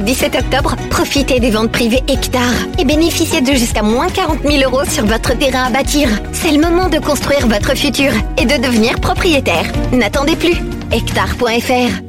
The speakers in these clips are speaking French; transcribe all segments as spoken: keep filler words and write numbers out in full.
dix-sept octobre, profitez des ventes privées Hectare et bénéficiez de jusqu'à moins quarante mille euros sur votre terrain à bâtir. C'est le moment de construire votre futur et de devenir propriétaire. N'attendez plus. Hectare point F R.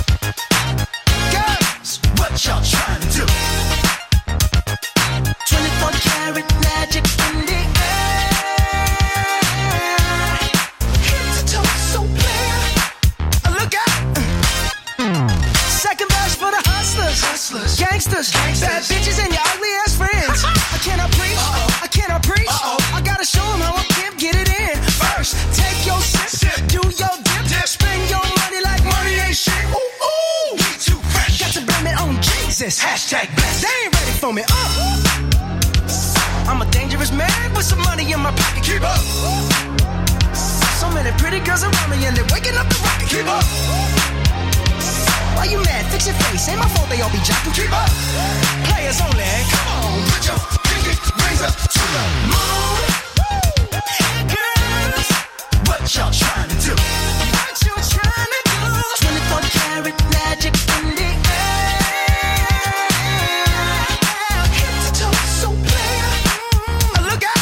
Girls, what y'all trying to do? twenty I'm a dangerous man with some money in my pocket. Keep up. So many pretty girls around me and they're waking up the rocket. Keep up. Why you mad? Fix your face. Ain't my fault they all be jocking. Keep up. Players only. Come on, put your pinky rings up to the moon. Girls, what y'all trying to do? What you trying to do? twenty-four karat magic in the air. Head to toe, so clear. Look out.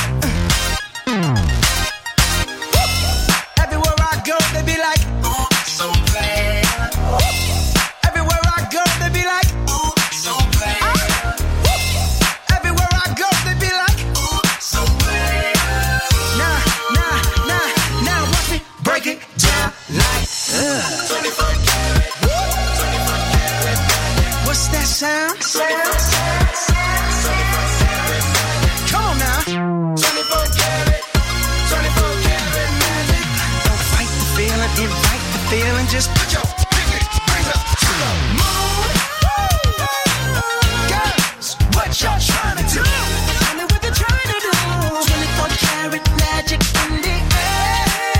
Everywhere I go, they be like, ooh, so bad. Everywhere I go, they be like, ooh, so bad. Everywhere I go, they be like, ooh, so bad. Nah, nah, nah, now watch me break it down like uh. twenty-four karat, twenty-four karat. What's that sound? Sound, sound, sound, twenty-four karat. Come on now. twenty-four karat, twenty-four karat magic. Don't fight the feeling, invite the feeling. Just put your pinky rings up to the moon. Girls, what y'all trying to do? Tell me what they're trying to do. twenty-four karat magic in the air.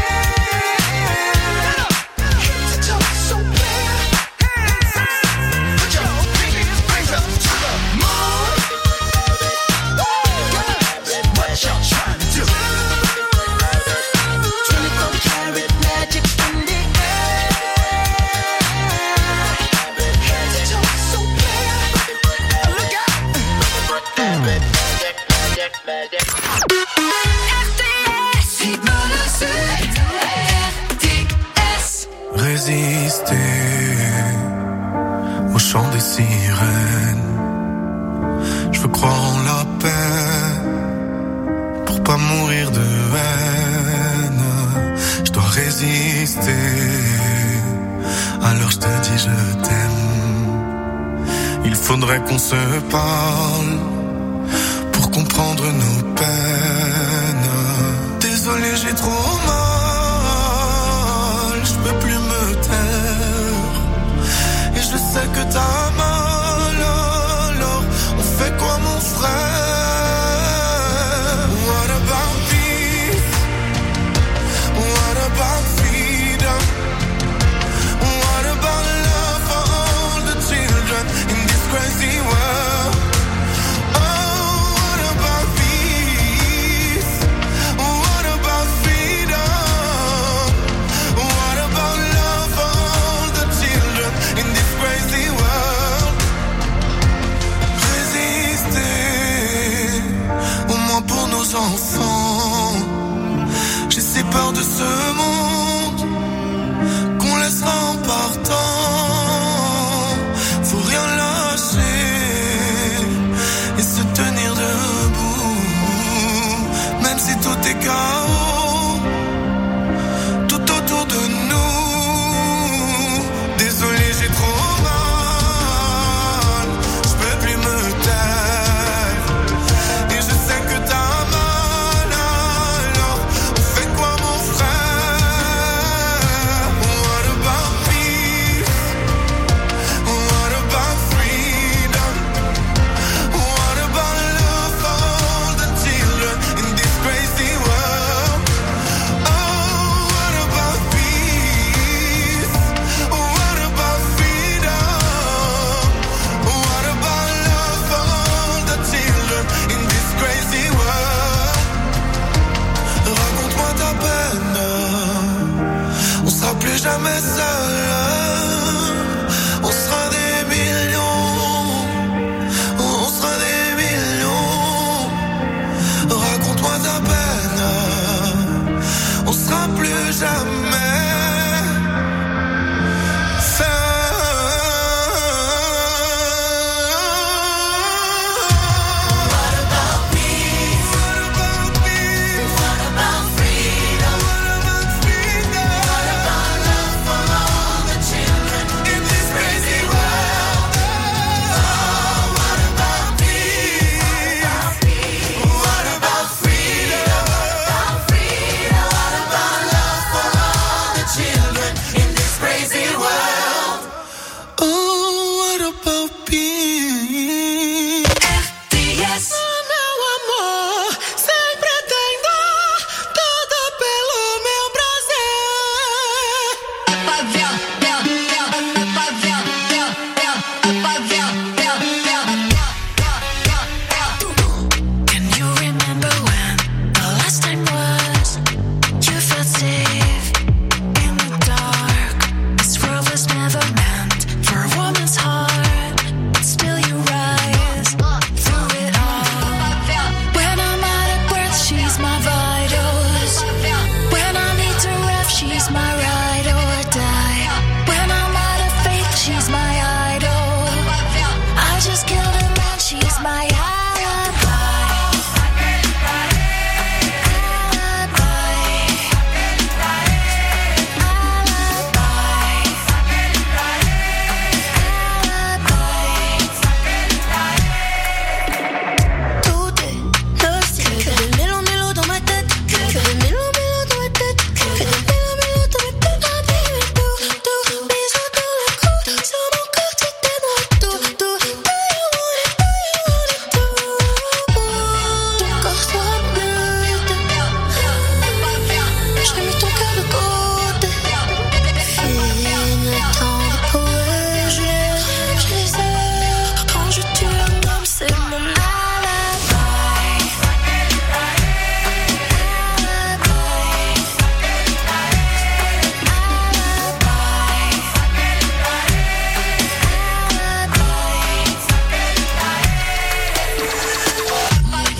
Head to toe, so clear. Put your pinky rings up to the moon. Girls, what y'all trying to do? twenty-four karat magic in the air. Head to toe, so clear. Look out. Résister au chant des sirènes. Je veux croire en la paix pour pas mourir de haine. Je dois résister. Alors je te dis je t'aime. Il faudrait qu'on se parle pour comprendre nos peines. Désolé, j'ai trop mal. Je peux plus me taire. Et je sais que t'as mal. Alors on fait quoi mon frère? What about peace? What about freedom? What about love for all the children in this crazy world? Oh, what about peace? What about freedom? What about love for all the children in this crazy world? Résister, au moins pour nos enfants. J'ai si peur de ce monde qu'on laissera en partant. Faut rien lâcher et se tenir debout, même si tout est chaos tout autour de nous. Désolé, j'ai trop mal. Je peux plus me taire. Et je sais que t'as mal. Alors on fait quoi mon frère?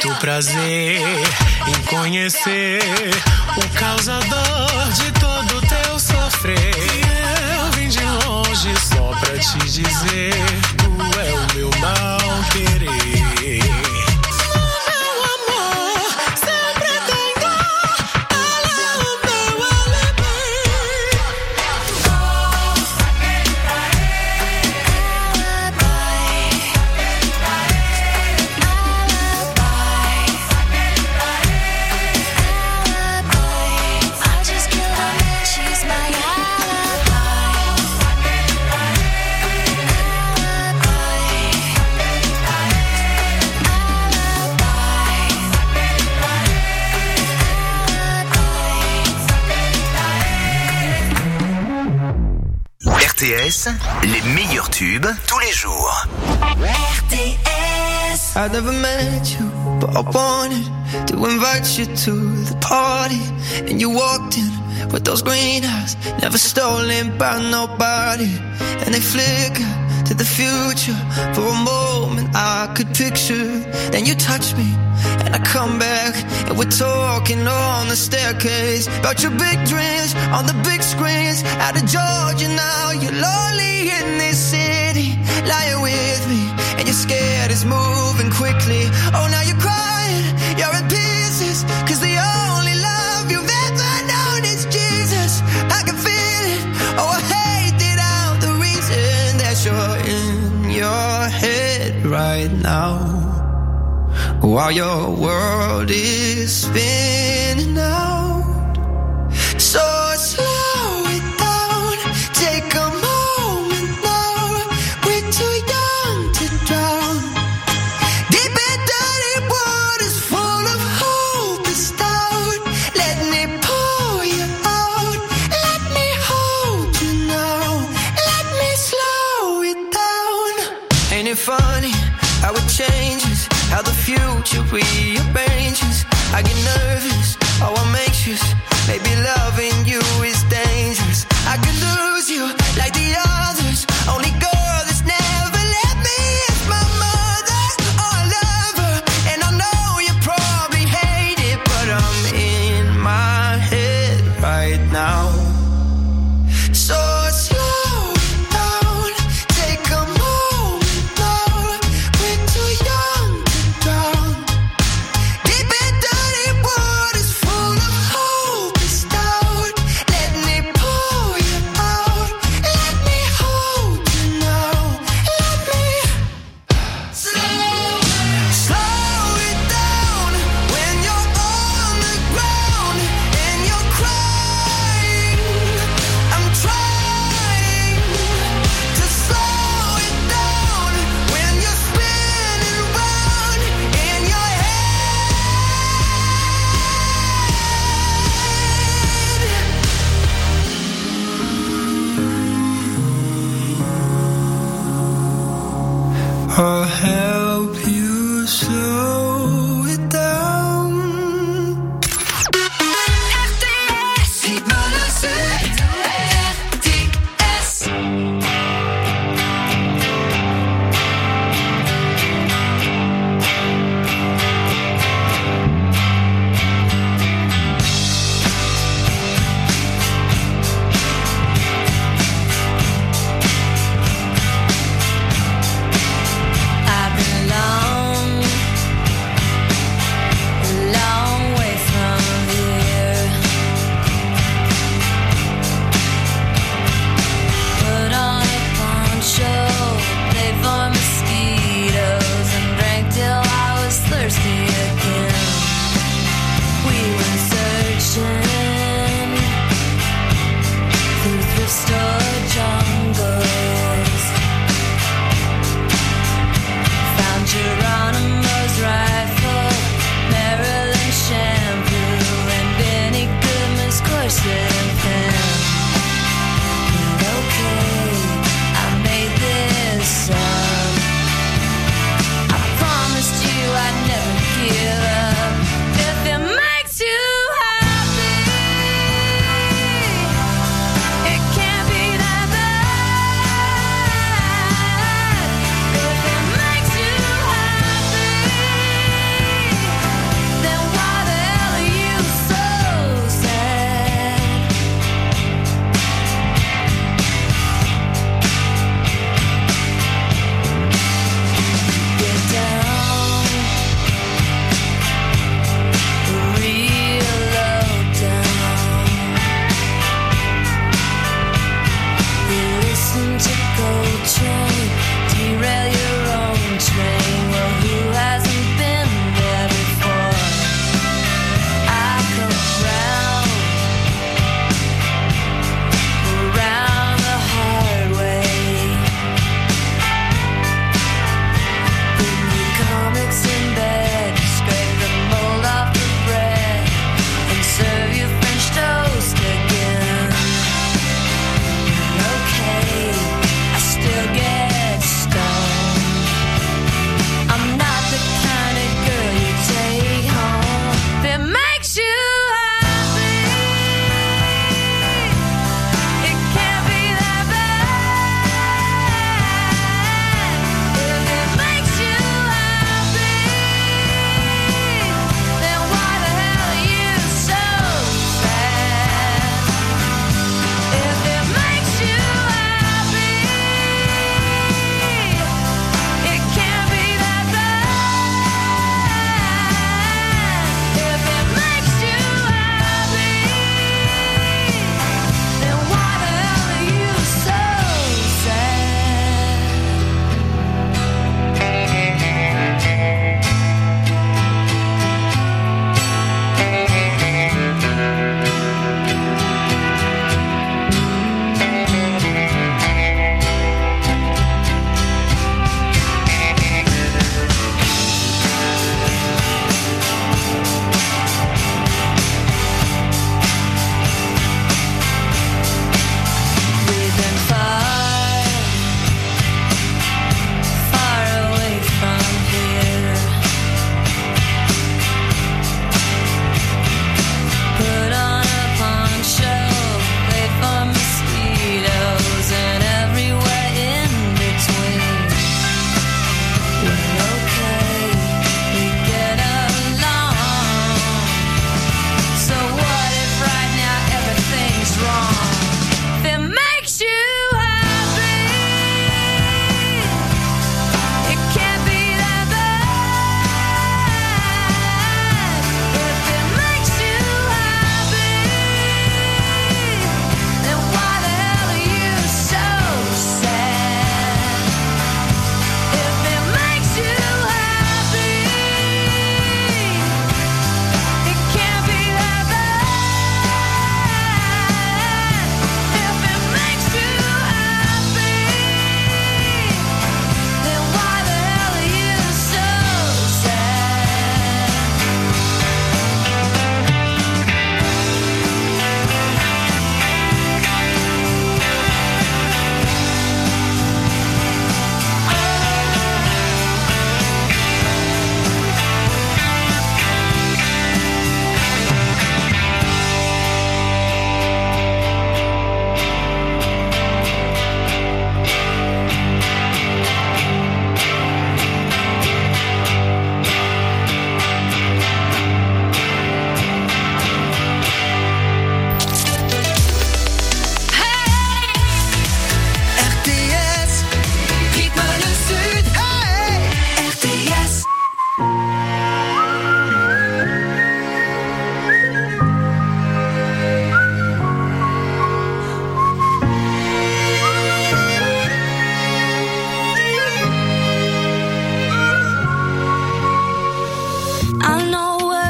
muito prazer em conhecer o causador de todo teu sofrer. Eu vim de longe só pra te dizer, tu é o meu mal querer. R T S, les meilleurs tubes tous les jours. R T S. I never met you, but I wanted to invite you to the party. And you walked in with those green eyes, never stolen by nobody. And they flicker to the future. For a moment I could picture. Then you touch me and I come back, and we're talking on the staircase about your big dreams on the big screens. Out of Georgia now, you're lonely in this city, lying with me, and you're scared it's moving quickly. Oh, now you're crying, you're in pieces, cause the only love you've ever known is Jesus. I can feel it, oh I hate it out, the reason that you're in your head right now, while your world is spinning out. So slow it down, take a moment now. We're too young to drown. Deep and dirty waters full of hope is down. Let me pull you out, let me hold you now, let me slow it down. Ain't it funny how it changes, how the future rearranges? I get nervous, oh I'm anxious, maybe loving you is dangerous. I could lose you like the others, only girl that's never left me is my mother. Oh I love her, and I know you probably hate it, but I'm in my head right now. So slow it down, take a moment now. We're too young to drown. Deep and dirty waters full of hope is down. Let me pull you out,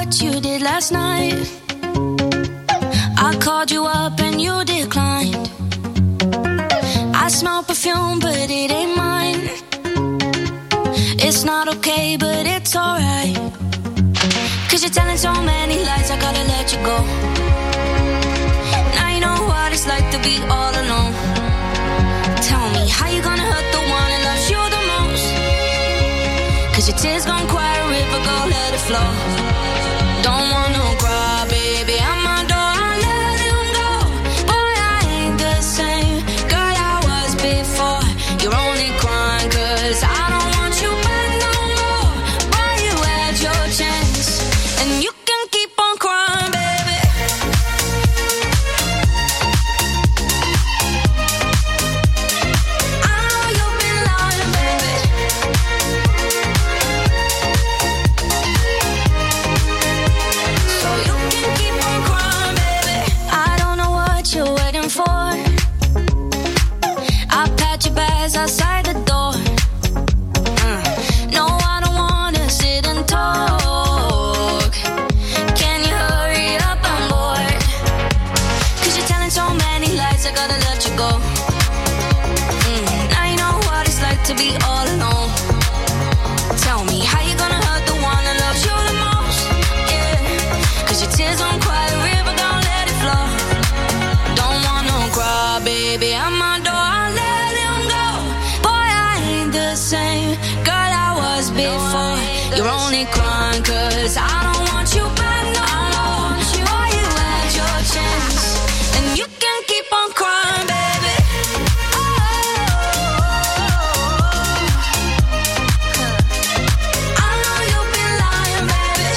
what you did last night. I called you up and you declined. I smell perfume, but it ain't mine. It's not okay, but it's alright. Cause you're telling so many lies, I gotta let you go. Now you know what it's like to be all alone. Tell me, how you gonna hurt the one that loves you the most? Cause your tears gon' cry a river, go let it flow. Don't wanna cry, baby, I'm my door, I let him go. Boy, I ain't the same girl I was before. You're only crying cause I don't want you back no more. Boy, you had your chance, and you can keep on crying, baby. I know you've been lying, baby. So you can keep on crying, baby. I don't know what you're waiting for. I pat your bags outside the door. Uh, no, I don't wanna sit and talk. Can you hurry up? I'm bored. Cause you're telling so many lies, I gotta let you go. Mm, now you know what it's like to be all alone. Tell me, how you gonna hurt the one that loves you the most? Yeah, cause your tears don't cry a river, don't let it flow. Don't wanna cry, baby, I'm my door, I let him go. Boy, I ain't the same girl I was before. You're only crying cause I don't want you back no more. Boy, you had your chance, and you can keep on crying, baby. Oh, I know you've been lying, baby.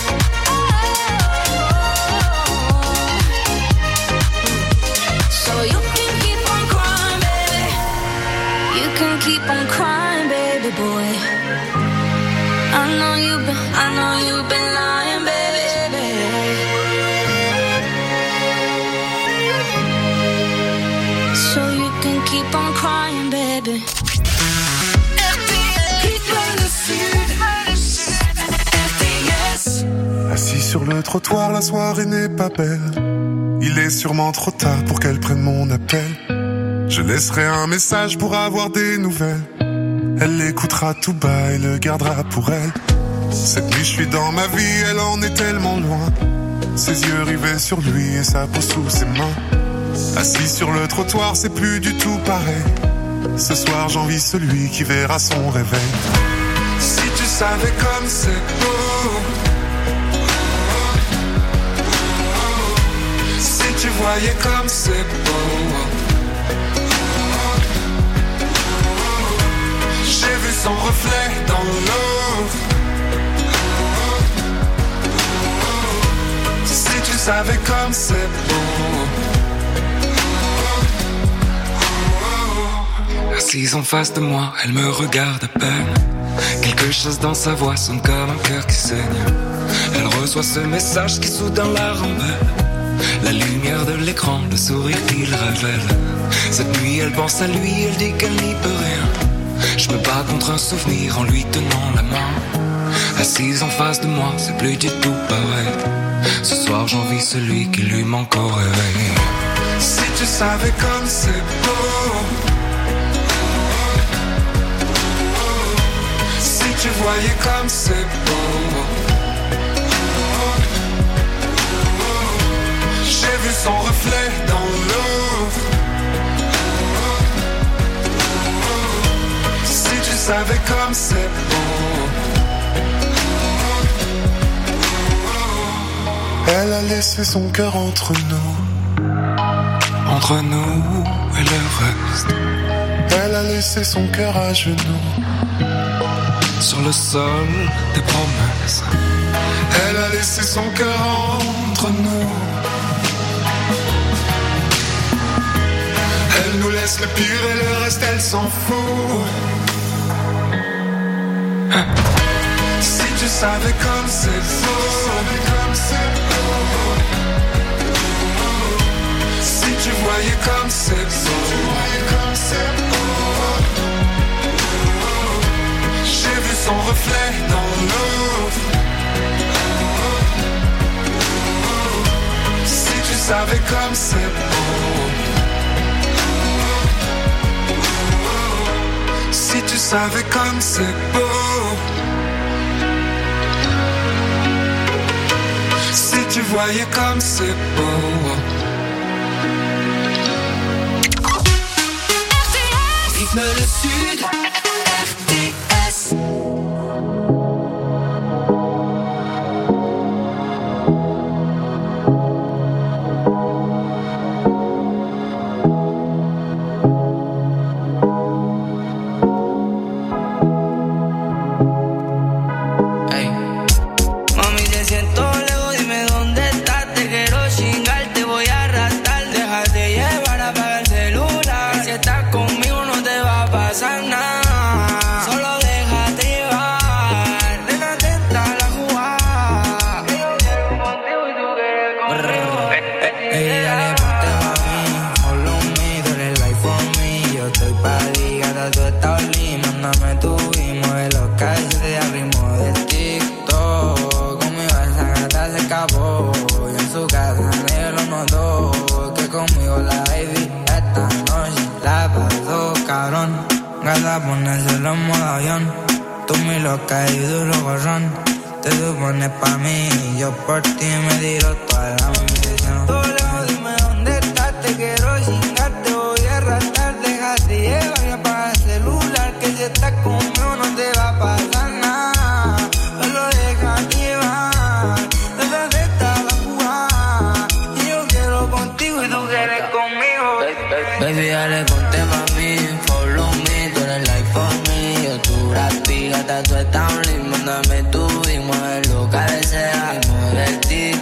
So you can keep on crying, baby. You can keep on crying, baby boy. I know you've been, I know you've been lying, baby. So you can keep on crying, baby. Assis sur le trottoir, la soirée n'est pas belle. Il est sûrement trop tard pour qu'elle prenne mon appel. Je laisserai un message pour avoir des nouvelles. Elle l'écoutera tout bas et le gardera pour elle. Cette nuit je suis dans ma vie, elle en est tellement loin. Ses yeux rivés sur lui et sa peau sous ses mains. Assis sur le trottoir, c'est plus du tout pareil. Ce soir j'envie celui qui verra son réveil. Si tu savais comme c'est beau, si tu voyais comme c'est beau. J'ai vu son reflet dans l'eau. Si tu savais comme c'est beau. Assise en face de moi, elle me regarde à peine. Quelque chose dans sa voix sonne comme un cœur qui saigne. Elle reçoit ce message qui soudain la rembelle. La lumière de l'écran, le sourire qu'il révèle. Cette nuit elle pense à lui, elle dit qu'elle n'y peut rien. Je me bats contre un souvenir en lui tenant la main. Assise en face de moi, c'est plus du tout pareil. Ce soir j'envie celui qui lui manque au réveil. Si tu savais comme c'est beau. Si tu voyais comme c'est beau. J'ai vu son reflet dans l'eau. Si tu savais comme c'est beau. Elle a laissé son cœur entre nous. Entre nous et le reste. Elle a laissé son cœur à genoux. Sur le sol des promesses. Elle a laissé son cœur entre nous. Elle nous laisse le pire et le reste elle s'en fout. Si tu savais comme c'est beau. Si tu voyais comme c'est beau. J'ai vu son reflet dans l'eau. savais comme c'est beau. Si tu savais comme c'est beau. Si tu voyais comme c'est beau. Rythme le sud, R T S. Ponérselo en modo avión. Tú mi loca y duro gorrón. Te supones pa' mí y yo por ti me tiro toda la munición. Todo lejos, dime dónde estás. Te quiero chingar, te voy a arrastrar. Déjate llevar y apaga el celular. Que si estás conmigo no te va a pasar nada. Solo déjate llevar. Detrás está la jugada. Y yo quiero contigo y tú quieres conmigo. Baby, dale, ponte pa' mí. Follow me, tú eres like for me. Yo tu rapida, tú estás un ritmo. Mándame tu y muévelo, cabecea. Y mueve el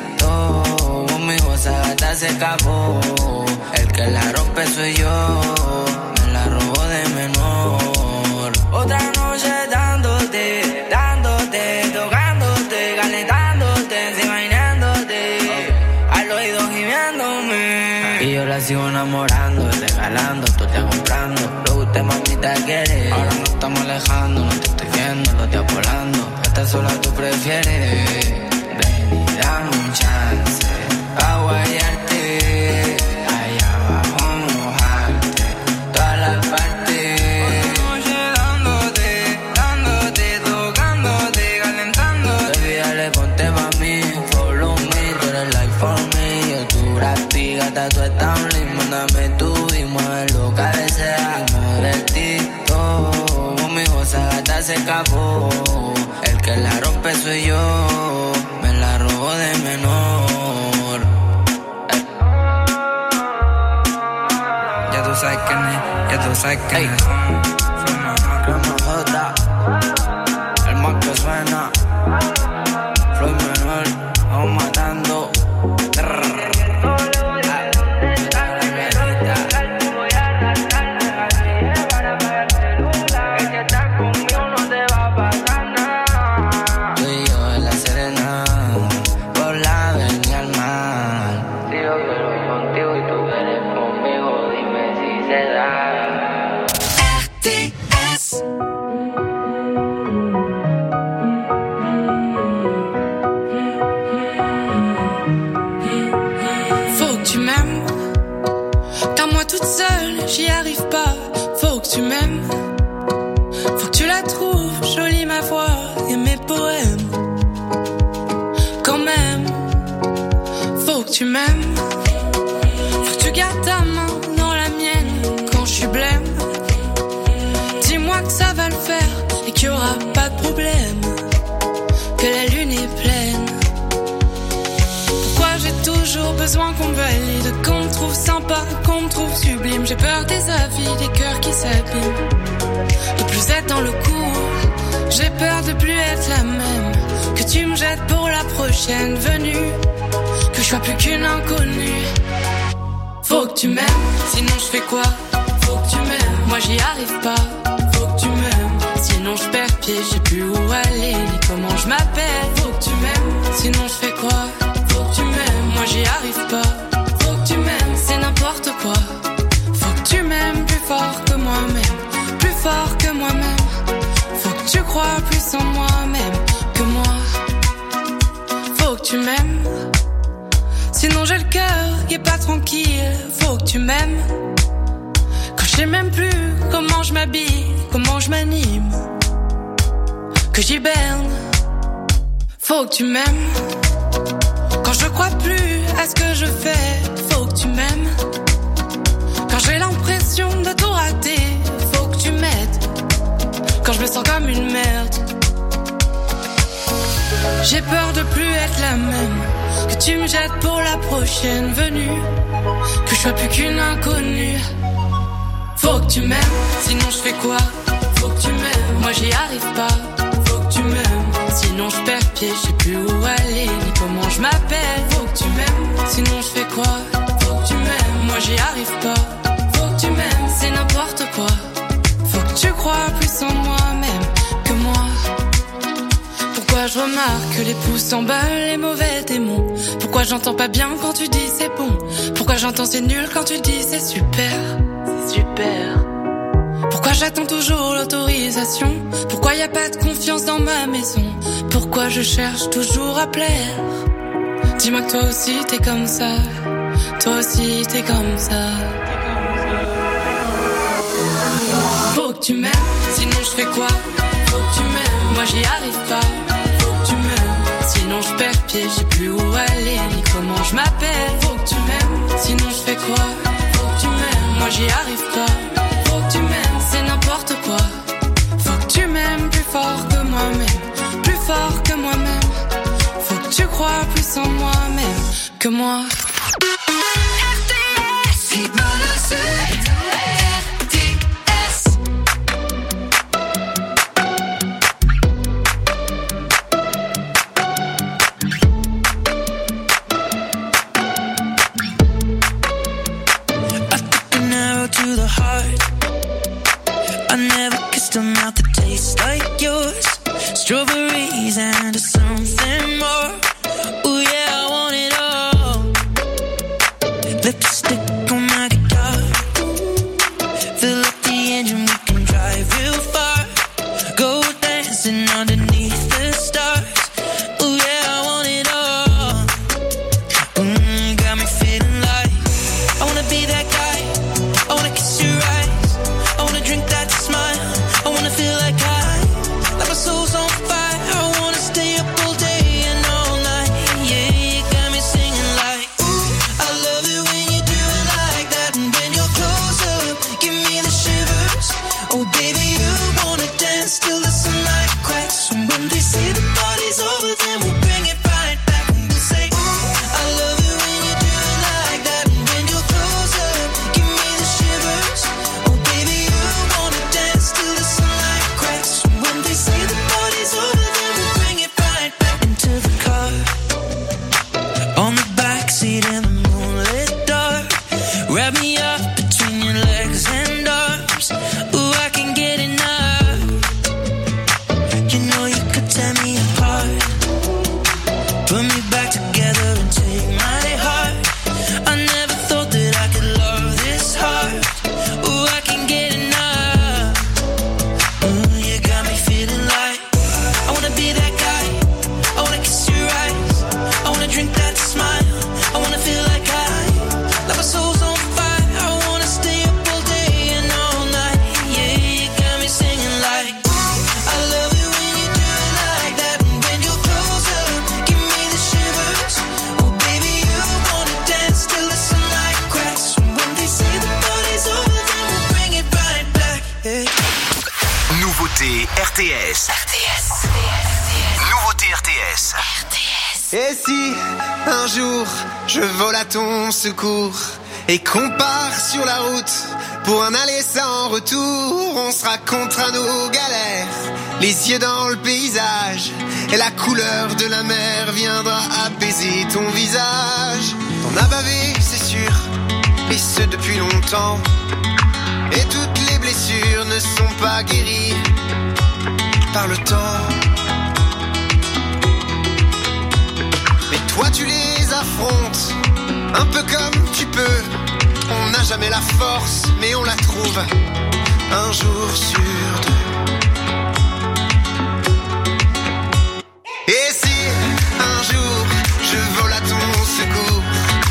TikTok. Conmigo esa gata se escapó. El que la rompe soy yo. Me la robó de menor. Otra noche dándote, dándote, tocándote, calentándote, imaginándote. Al oído gimiéndome. Y yo la sigo enamorando, regalando, tú te comprando. Lo que usted mamita quiere. Ahora nos estamos alejando, no te estoy viendo, lo estoy volando. Esta sola tú prefieres. Ven y dame un chance a guayarte. Allá abajo mojarte todas las partes. Otra noche dándote, dándote, tocándote, calentándote. Baby, dale, ponte pa' mí, follow me. Tú eres like for me. Yo tu rapiga, tú estás un ritmo. Mándame tú y muévelo, cabecea. Mueve el TikTok. Conmigo esa gata se escapó. El que la rompe soy yo. Me la robó de menor. Ey. Ya tú sabes quién es, ya tú sabes quién es. Soy mamá, crema jota. El más que suena. Floyd menor, vamos matando. J'y arrive pas, faut que tu m'aimes. Faut que tu la trouves jolie ma voix et mes poèmes. Quand même, faut que tu m'aimes. Faut que tu gardes ta main dans la mienne quand je suis blême. Dis-moi que ça va le faire et qu'il y aura pas de problème. Que la lune est pleine. Pourquoi j'ai toujours besoin qu'on me valide, qu'on me trouve sympa, qu'on me trouve sublime. J'ai peur des avis, des cœurs qui s'abîment. De plus être dans le coup, j'ai peur de plus être la même. Que tu me jettes pour la prochaine venue. Que je sois plus qu'une inconnue. Faut que tu m'aimes, sinon je fais quoi? Faut que tu m'aimes, moi j'y arrive pas. Faut que tu m'aimes, sinon je perds pied. Je sais plus où aller, ni comment je m'appelle. Faut que tu m'aimes, sinon je fais quoi? Faut que tu m'aimes, moi j'y arrive pas. Faut que tu m'aimes, c'est n'importe quoi. Faut que tu m'aimes plus fort que moi-même. Plus fort que moi-même. Faut que tu crois plus en moi-même que moi. Faut que tu m'aimes. Sinon j'ai le cœur qui est pas tranquille. Faut que tu m'aimes. Quand je sais même plus comment je m'habille, comment je m'anime, que j'hiberne. Faut que tu m'aimes. Quand je crois plus à ce que je fais, faut que tu m'aimes. Quand j'ai l'impression de tout rater, faut que tu m'aides. Quand je me sens comme une merde, j'ai peur de plus être la même, que tu me jettes pour la prochaine venue, que je sois plus qu'une inconnue. Faut que tu m'aimes, sinon je fais quoi? Faut que tu m'aimes, moi j'y arrive pas. Faut que tu m'aimes, sinon je perds pied, je sais plus où aller, ni comment je m'appelle. Faut que tu m'aimes, sinon je fais quoi? Faut que tu m'aimes, moi j'y arrive pas. Faut que tu m'aimes, c'est n'importe quoi. Faut que tu crois plus en moi-même que moi. Pourquoi je remarque que les pouces s'emballent, les mauvais démons? Pourquoi j'entends pas bien quand tu dis c'est bon? Pourquoi j'entends c'est nul quand tu dis c'est super? C'est super. Pourquoi j'attends toujours l'autorisation? Pourquoi y a pas de confiance dans ma maison? Pourquoi je cherche toujours à plaire? Dis-moi que toi aussi t'es comme ça. Toi aussi t'es comme ça. Faut que tu m'aimes, sinon je fais quoi? Faut que tu m'aimes, moi j'y arrive pas. Faut que tu m'aimes, sinon je perds pied, je sais plus où aller, ni comment je m'appelle. Faut que tu m'aimes, sinon je fais quoi? Faut que tu m'aimes, moi j'y arrive pas. Faut que tu m'aimes, c'est n'importe quoi. Faut que tu m'aimes plus fort que moi-même, plus fort que moi-même. Faut que tu crois plus en moi-même que moi. R T S, keep on to the heart. I never kissed a mouth that tastes like yours. Strawberries and something more. Ooh yeah, I want it all. Lipstick on my guitar. Fill up the engine, we can drive real far. Go dancing underneath the stars. Ooh yeah, I want it all. Mm, got me feeling like I wanna be that guy. I wanna kiss your eyes. I wanna drink that smile. I wanna feel like I, like my soul's on fire. I wanna stay up all day and all night. Yeah, you got me singing like, ooh, I love it when you do it like that. And when you're close up, give me the shivers. Oh baby, you wanna dance till the sunlight cracks. And when they say the party's over, then we'll bring it right back. And we'll say, ooh, I love it when you do it like that. And when you're close up, give me the shivers. Oh baby, you wanna dance till the sunlight cracks. And when they say the party's over, then we'll bring it right back into the car. On the backseat in the moonlit dark. Wrap me up between your legs and arms. Ooh, I can get enough. You know you could tear me apart. Put me back together and take my heart. I never thought that I could love this hard. Ooh, I can get enough. Ooh, you got me feeling like I wanna be that guy. I wanna kiss your eyes. I wanna drink that smile. I wanna feel like I, like my soul's on fire. I wanna stay up all day and all night. Yeah, you got me singing like, ooh, I love it when you do it like that. And when you're close up, give me the shivers. Oh baby, you wanna dance till the sunlight cracks. And when they say the party's over, then we'll bring it right back. Yeah. Nouveauté R T S. R T S. Nouveauté R T S. Et si un jour je vole à ton secours et qu'on part sur la route pour un aller sans retour, on sera contre à nos galères, les yeux dans le paysage, et la couleur de la mer viendra apaiser ton visage. T'en as bavé, c'est sûr, et ce depuis longtemps, et toutes les blessures ne sont pas guéries par le temps. Mais toi tu les affrontes, un peu comme tu peux. On n'a jamais la force, mais on la trouve un jour sur deux. Et si un jour je vole à ton secours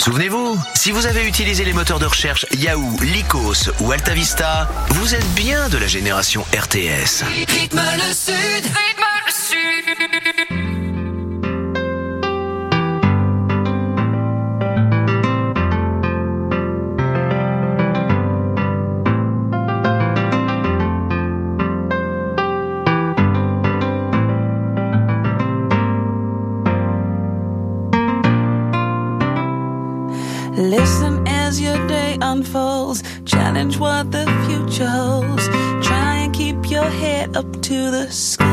Souvenez-vous, si vous avez utilisé les moteurs de recherche Yahoo, Lycos ou AltaVista, vous êtes bien de la génération R T S. Rythme le Sud, rythme le Sud. Listen as your day unfolds. Challenge what the future holds. Try and keep your head up to the sky.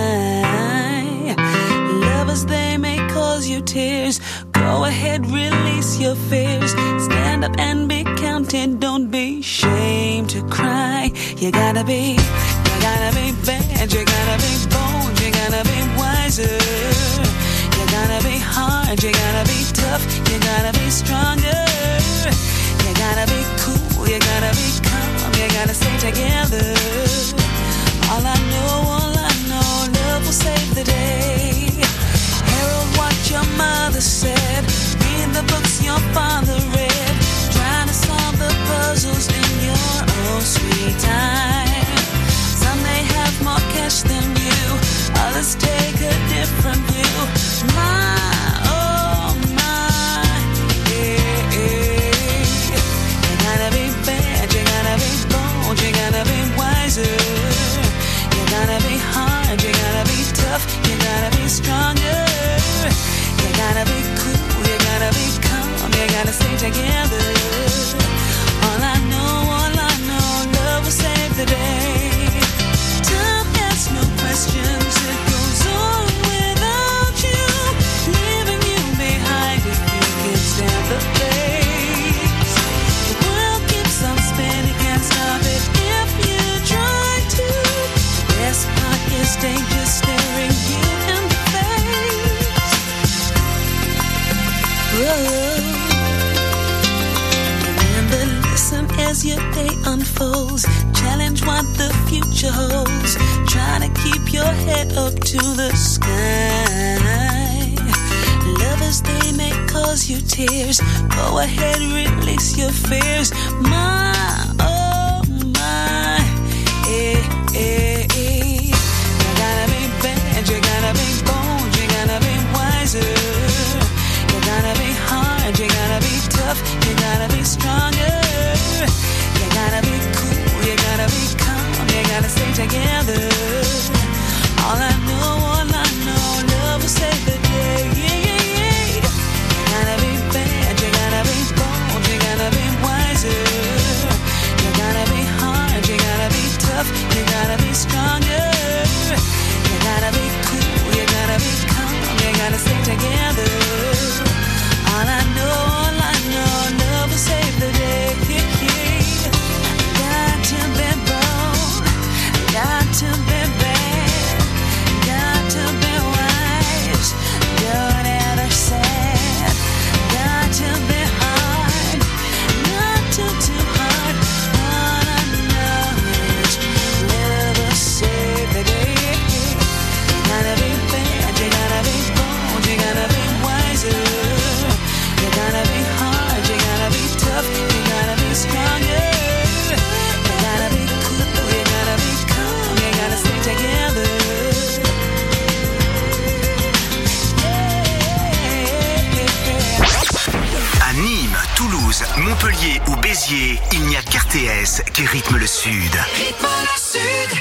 Lovers, they may cause you tears. Go ahead, release your fears. Stand up and be counted. Don't be ashamed to cry. You gotta be, you gotta be bad. You gotta be bold. You gotta be wiser. You gotta be hard, you gotta be tough, you gotta be stronger. You gotta be cool, you gotta be calm, you gotta stay together. All I know, all I know, love will save the day. Herald what your mother said, read the books your father read. Trying to solve the puzzles in your own sweet time. Some may have more cash than you, others take a different view. My, oh my, yeah, yeah. You gotta be bad, you gotta be bold, you gotta be wiser. You gotta be hard, you gotta be tough, you gotta be stronger. You gotta be cool, you gotta be calm, you gotta stay together. All I know, all I know, love will save the day. Time asks no questions, it goes on without you, leaving you behind if you can stand the pace. The world keeps on spinning, can't stop it if you try to. The best part is danger staring you in the face. Whoa. Remember, listen as your day unfolds. Challenge what the future holds. Try to keep your head up to the sky. Lovers, they may cause you tears. Go ahead, release your fears. My, oh my, eh, eh, eh. You gotta be bad, you gotta be bold, you gotta be wiser. You gotta be hard, you gotta be tough, you gotta be stronger. You gotta be cool, you gotta be calm, you gotta stay together. All I know, all I know, love will save the day. Yeah, yeah, yeah. You gotta be bad, you gotta be bold, you gotta be wiser. You gotta be hard, you gotta be tough, you gotta be stronger. You gotta be cool, you gotta be calm, you gotta stay together. All I know, all I know, love will save the day. Got to be bold, got to be bad, got to be wise, don't ever sad. Got to be hard, not too too hard. All I know is love will save the day. You gotta be bad, you gotta be bold, you gotta be wiser. You gotta be hard, you gotta be tough, you gotta be stronger. You gotta be cool, you gotta be calm, you gotta stay together. À Nîmes, Toulouse, Montpellier ou Béziers, il n'y a qu'R T S qui rythme le Sud. Rythme le Sud.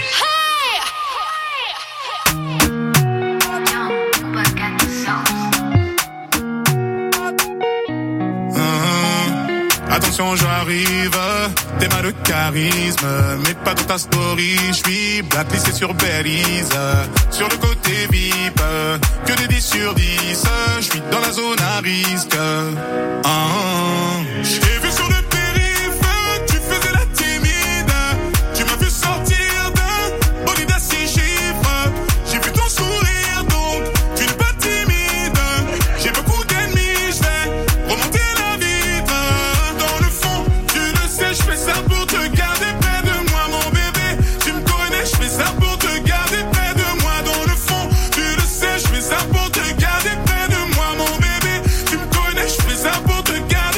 Attention, j'arrive, t'es mal de charisme, mais pas dans ta story, j'suis blacklisté sur Belize, sur le côté V I P, que des dix sur dix, j'suis dans la zone à risque. Ah, j'ai vu sur le périph', tu faisais la timide, tu m'as vu sortir d'un bolide à six chiffres, j'ai vu ton sourire donc, tu n'es pas timide, j'ai beaucoup d'ennemis, j'vais remonter la vitre. Je fais ça pour te garder près de moi, mon bébé. Tu me connais, je fais ça pour te garder près de moi. Dans le fond, tu le sais, je fais ça pour te garder près de moi, mon bébé. Tu me connais, je fais ça pour te garder.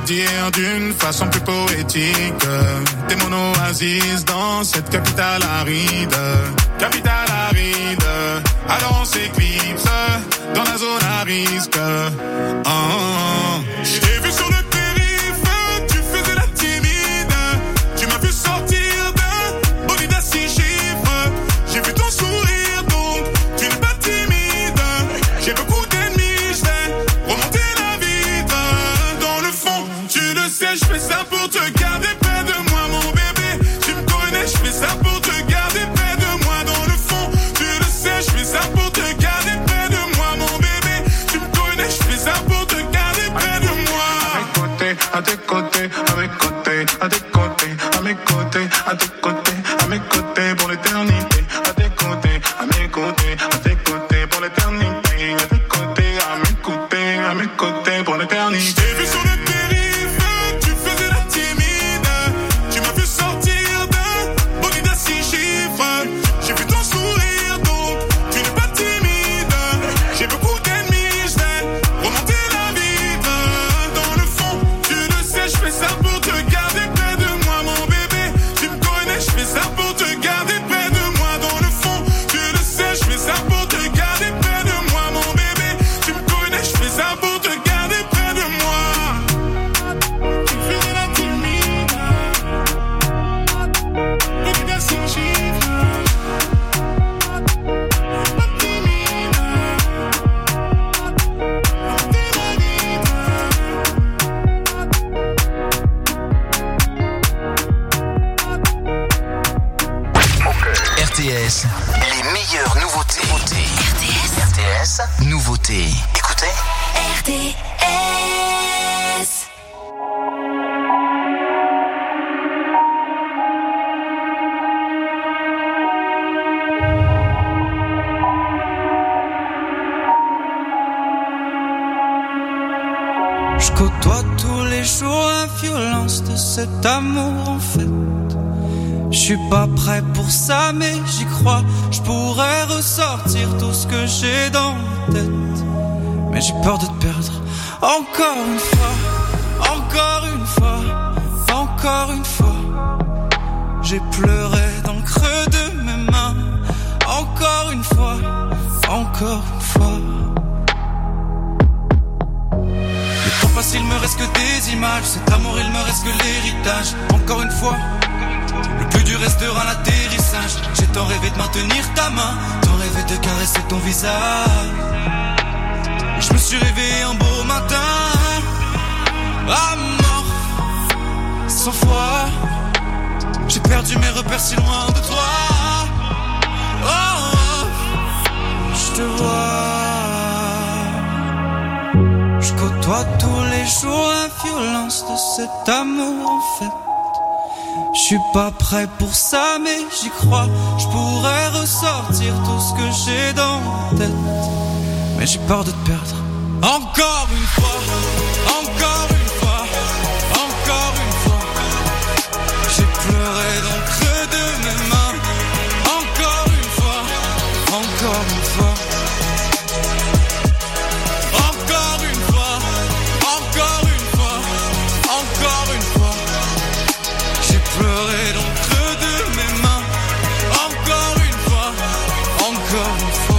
dire d'une façon plus poétique. T'es mon oasis dans cette capitale aride. Capitale aride. Alors on s'éclipse dans la zone à risque. Oh, oh, oh. Je t'ai vu sur le périph', tu faisais la timide. Tu m'as vu sortir d'un bolide à six chiffres. J'ai vu ton sourire donc tu n'es pas timide. J'ai beaucoup d'ennemis, je vais remonter la vitre. Dans le fond, tu le sais, je fais ça pour te garder près de moi, mon bébé. Tu me connais, je fais ça pour te garder près de moi. Dans le fond, tu le sais, je fais ça pour te garder près de moi, mon bébé. Tu me connais, je fais ça pour te garder près de moi. À tes côtés, à mes côtés, à tes côtés, à mes côtés, à tes côtés, à mes côtés pour l'éternité. À tes côtés, à mes côtés, à tes côtés pour l'éternité. À tes côtés, à mes côtés, à mes côtés pour l'éternité. Je t'ai vu sur le périph', tu faisais la timide. Tu m'as vu sortir d'un bolide à six chiffres. J'ai vu ton sourire donc tu n'es pas timide. J'ai beaucoup d'ennemis, je vais remonter la vitre. Dans le fond, tu le sais, je fais ça pour te garder près de moi, mon bébé. Tu me connais, je fais ça pour te garder près de moi. Dans le fond, tu le sais, je fais ça pour te garder près de moi, mon bébé. Tu me connais, je fais ça pour te garder près de moi. Tu faisais la timide. Bolide à six chiffres. Pas timide. Remonter la vitre. R T S, les meilleures nouveautés. R T S, R T S, nouveautés. Écoutez. R T S. Je côtoie tous les jours la violence de cet amour en fait. Je suis pas prêt pour ça mais j'y crois. Je pourrais ressortir tout ce que j'ai dans ma tête. Mais j'ai peur de te perdre. Encore une fois, encore une fois, encore une fois. J'ai pleuré dans le creux de mes mains. Encore une fois, encore une fois. Le temps passe, il me reste que des images. Cet amour, il me reste que l'héritage. Encore une fois, le plus dur restera l'atterrissage. J'ai tant rêvé de maintenir ta main, tant rêvé de caresser ton visage. Et je me suis réveillé un beau matin, à mort, cent fois. J'ai perdu mes repères si loin de toi. Oh, oh, je te vois. Je côtoie tous les jours la violence de cet amour en fait. Je suis pas prêt pour ça mais j'y crois. Je pourrais ressortir tout ce que j'ai dans ma tête. Mais j'ai peur de te perdre. Encore une fois, encore une fois, encore une fois. J'ai pleuré dans le creux de mes mains. Encore une fois, encore une fois. Encore une fois, encore une fois, encore une fois. J'ai pleuré dans le creux de mes mains. Encore une fois, encore une fois.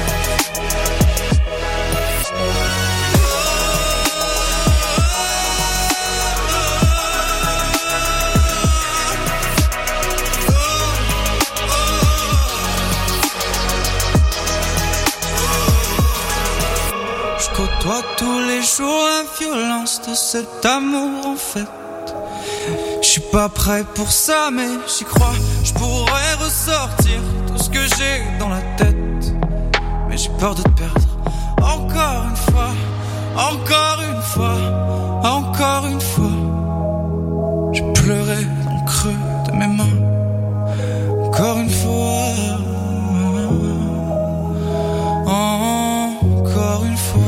Je côtoie tous les jours la violence de cet amour en fait. Je suis pas prêt pour ça mais j'y crois. Je pourrais ressortir tout ce que j'ai dans la tête. Mais j'ai peur de te perdre. Encore une fois, encore une fois, encore une fois. J'ai pleuré dans le creux de mes mains. Encore une fois. Encore une fois.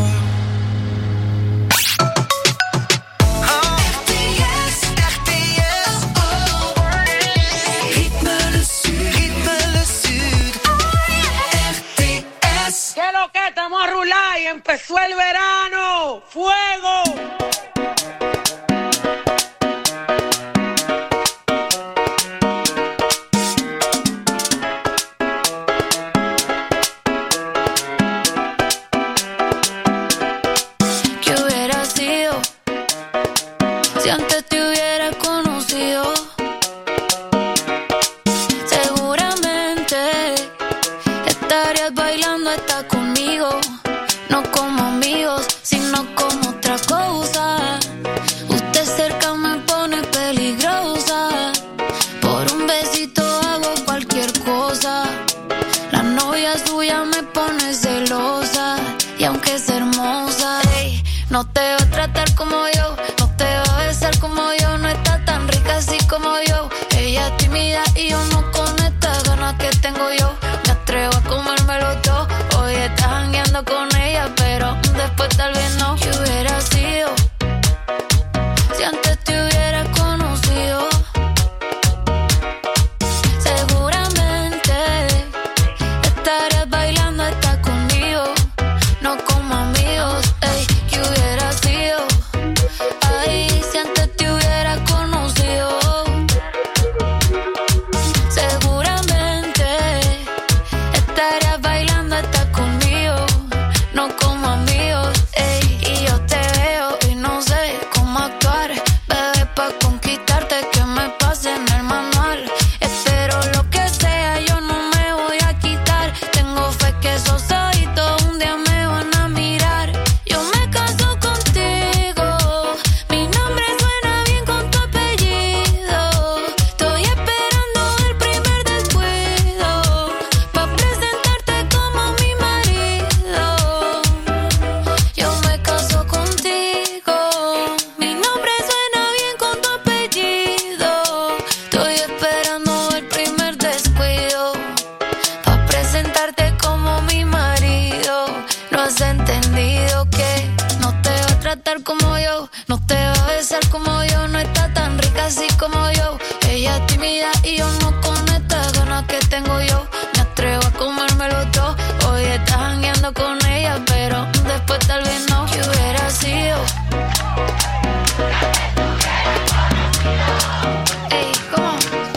Empezó el verano, fuego. Si antes te hubiera conocido, seguramente estarías bailando hasta conmigo. No como amigos, sino como otra cosa. Usted cerca me pone peligrosa. Por un besito hago cualquier cosa. La novia suya me pone celosa. Y aunque es hermosa, ey, no te va a tratar como yo, no te va a besar como yo, no está tan rica así como yo. Ella es tímida y yo no con estas ganas que tengo yo. Me atrevo a comérmelo todo. Hoy estás jangueando con ella, pero después tal vez no. ¿Qué hubiera sido si antes te hubiera conocido? Seguramente estarías bailando hasta conmigo. No como amigos, ey, ¿qué hubiera sido? Ay, si antes te hubiera conocido. Seguramente estarías bailando hasta conmigo. No como amigos, ey, y yo te veo y no sé cómo actuar. Bebé, pa' conquistarte que me pase en el manual. Espero lo que sea, yo no me voy a quitar. Tengo fe que esos ojitos un día me van a mirar. Yo me caso contigo, mi nombre suena bien con tu apellido. Estoy esperando el primer descuido pa' presentarte como mi marido. Yo me caso contigo, mi nombre suena bien con tu apellido. Estoy esperando el primer descuido pa' presentarte como mi marido. No has entendido que no te va a tratar como yo, no te va a besar como yo, no está tan rica así como yo. Ella es tímida y yo no con estas ganas que tengo yo. Me atrevo a comérmelo todo. Hoy estás jangueando con ella, pero después tal vez no. ¿Qué hubiera sido? Ey, ¿cómo?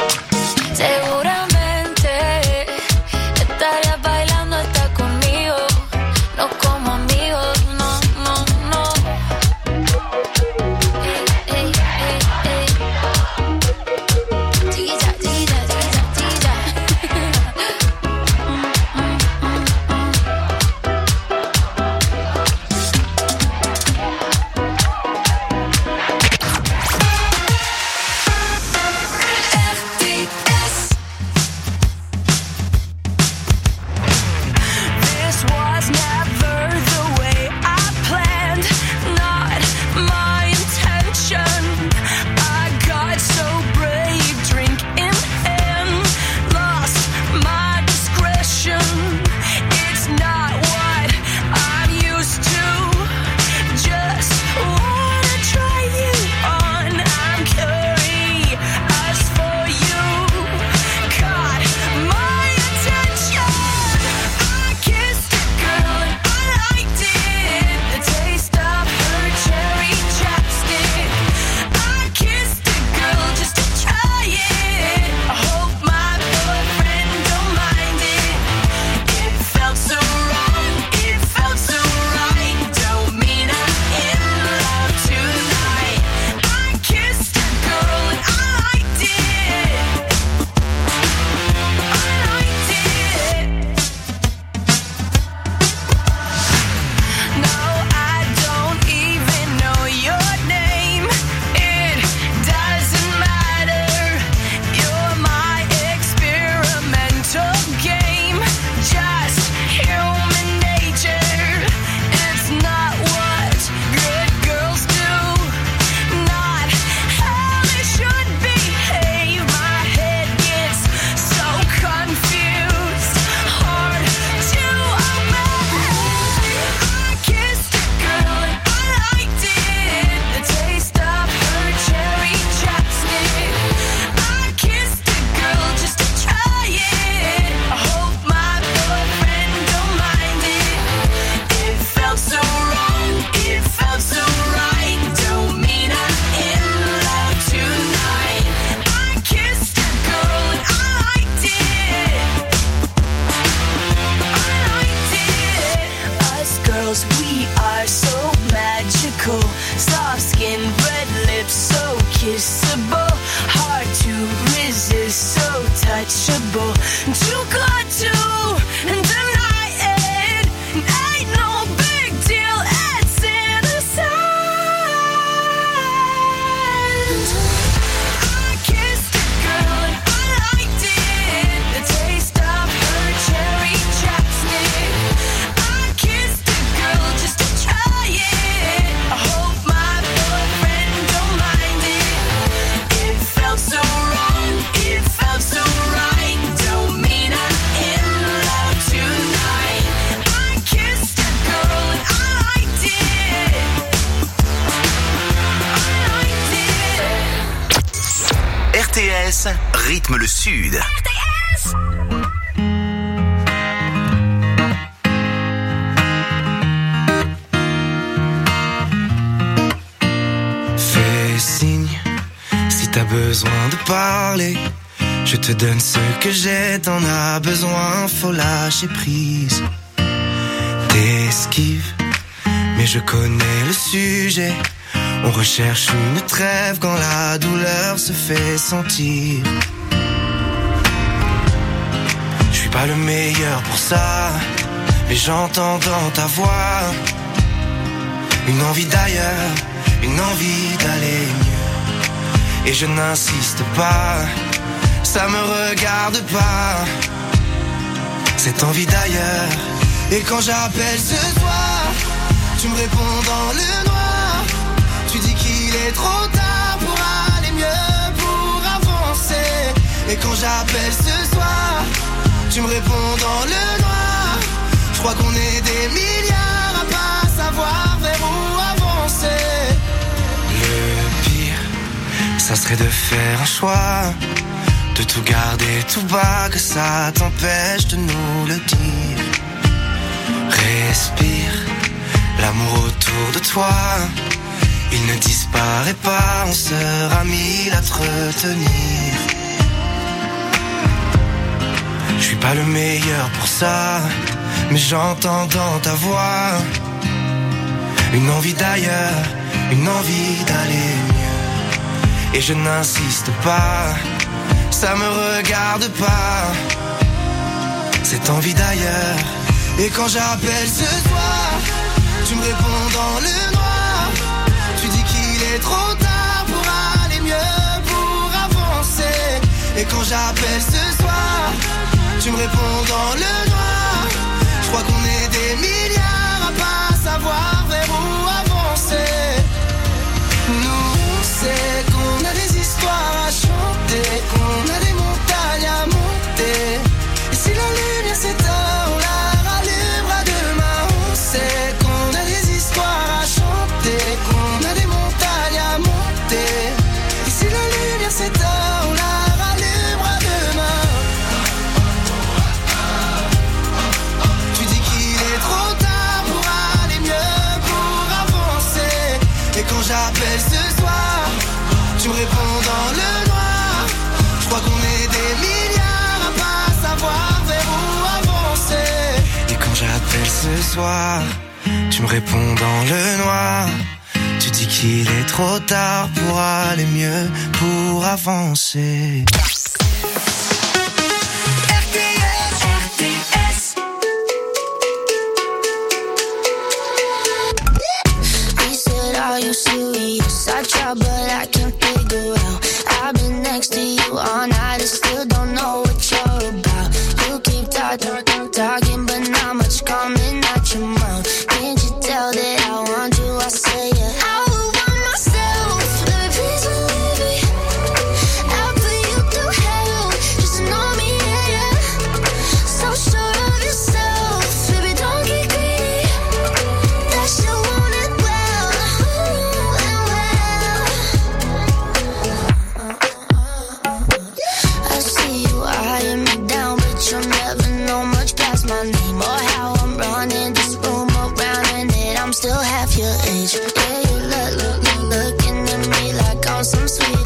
Seguramente estarías bailando hasta conmigo. No como amigos, no, no, no. Ey, ey, ey, ey. Chiquilla, chiquilla, chiquilla, chiquilla. Mm, mm, mm, mm. T S rythme le Sud. R T S. Fais signe si t'as besoin de parler. Je te donne ce que j'ai, t'en as besoin, faut lâcher prise. T'esquives, mais je connais le sujet. On recherche une trêve quand la douleur se fait sentir. Je suis pas le meilleur pour ça, mais j'entends dans ta voix une envie d'ailleurs, une envie d'aller mieux. Et je n'insiste pas, ça me regarde pas, cette envie d'ailleurs. Et quand j'appelle ce soir, tu me réponds dans le noir. Tu dis qu'il est trop tard pour aller mieux, pour avancer. Et quand j'appelle ce soir, tu me réponds dans le noir. Je crois qu'on est des milliards à pas savoir vers où avancer. Le pire, ça serait de faire un choix, de tout garder tout bas, que ça t'empêche de nous le dire. Respire, l'amour autour de toi, il ne disparaît pas, on sera mille à te retenir. Je suis pas le meilleur pour ça, mais j'entends dans ta voix une envie d'ailleurs, une envie d'aller mieux. Et je n'insiste pas, ça me regarde pas, cette envie d'ailleurs. Et quand j'appelle ce soir, tu me réponds dans le noir. Tu dis qu'il est trop tard pour aller mieux, pour avancer. Et quand j'appelle ce soir, tu me réponds dans le noir. Je crois qu'on est des milliards à pas savoir vers où avancer. Nous, on sait qu'on a des histoires à chanter, qu'on a des montagnes à monter. Et si la lumière s'éteint, on la rallumera demain. On sait qu'on a des histoires à chanter, qu'on a des montagnes à monter. Et si la lumière s'éteint, on la rallumera demain. Tu dis qu'il est trop tard pour aller mieux, pour avancer. Et quand j'appelle ce soir, tu me réponds dans le noir. Je crois qu'on est des milliards à pas savoir vers où avancer. Et quand j'appelle ce soir, tu me réponds dans le noir. Tu dis qu'il est trop tard pour aller mieux, pour avancer. He said, are you serious? I try, but I can't figure out. I've been next to you all night and still don't know what you're about. You keep talking, talking, but not much coming out your mouth. Can't you tell that I want you? I say it. I would want myself. Baby, please believe me. I'll put you through hell. Just to know me, yeah, yeah. So sure of yourself. Baby, don't get greedy. That you want it well, ooh, and well. I see you eyeing me down, but you'll never know much past my name or how I'm running this room around, and that I'm still half your age. Yeah, you look, look, look, looking at me like I'm some sweet